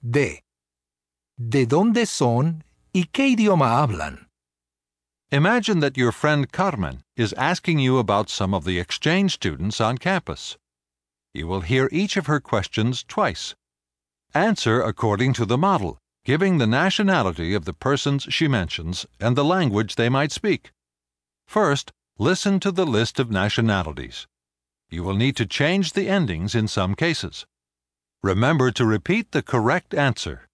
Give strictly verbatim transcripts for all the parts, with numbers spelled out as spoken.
D. ¿De dónde son y qué idioma hablan? Imagine that your friend Carmen is asking you about some of the exchange students on campus. You will hear each of her questions twice. Answer according to the model, giving the nationality of the persons she mentions and the language they might speak. First, listen to the list of nationalities. You will need to change the endings in some cases. Remember to repeat the correct answer.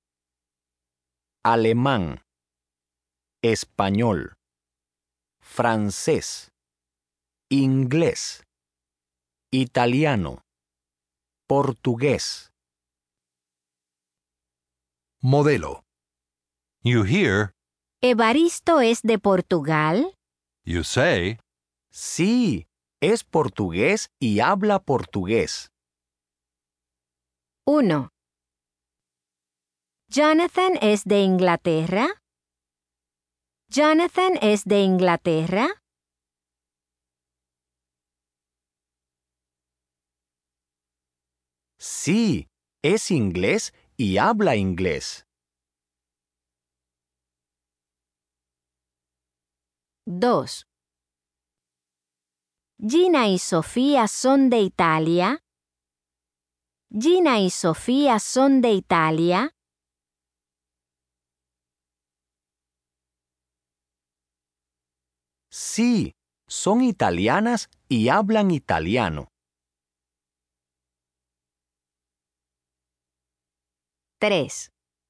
Alemán, español, francés, inglés, italiano, portugués. Modelo. You hear, ¿Evaristo es de Portugal? you say, Sí, es portugués y habla portugués. uno. ¿Jonathan es de Inglaterra? ¿Jonathan es de Inglaterra? Sí, es inglés y habla inglés. dos. ¿Gina y Sofía son de Italia? ¿Gina y Sofía son de Italia? Sí, son italianas y hablan italiano. tres.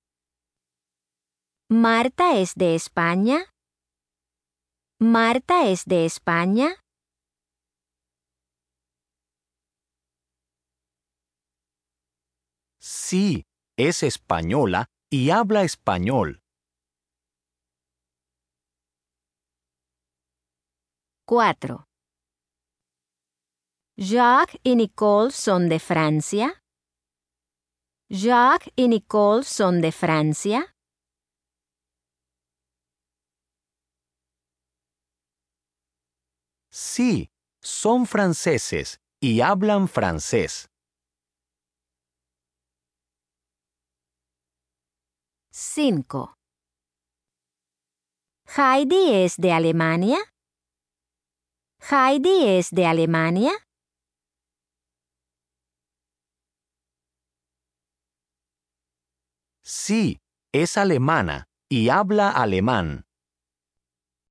¿Marta es de España? ¿Marta es de España? Sí, es española y habla español. cuatro. ¿Jacques y Nicole son de Francia? ¿Jacques y Nicole son de Francia? Sí, son franceses y hablan francés. cinco. ¿Heidi es de Alemania? ¿Heidi es de Alemania? Sí, es alemana y habla alemán.